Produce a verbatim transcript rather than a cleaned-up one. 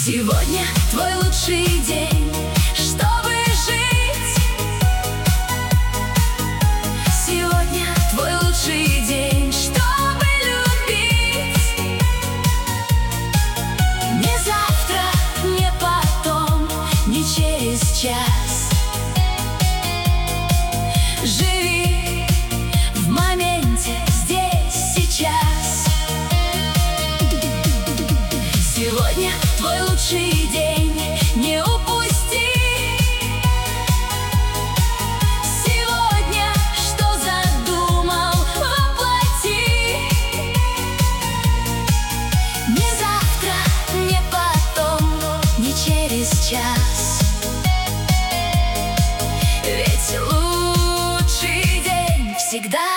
Сегодня твой лучший день, чтобы жить. Сегодня твой лучший день, чтобы любить. Не завтра, не потом, не через час. Живи в моменте, здесь, сейчас. Сегодня твой лучший день, не упусти. Сегодня что задумал, воплоти. Не завтра, не потом, не через час. Ведь лучший день всегда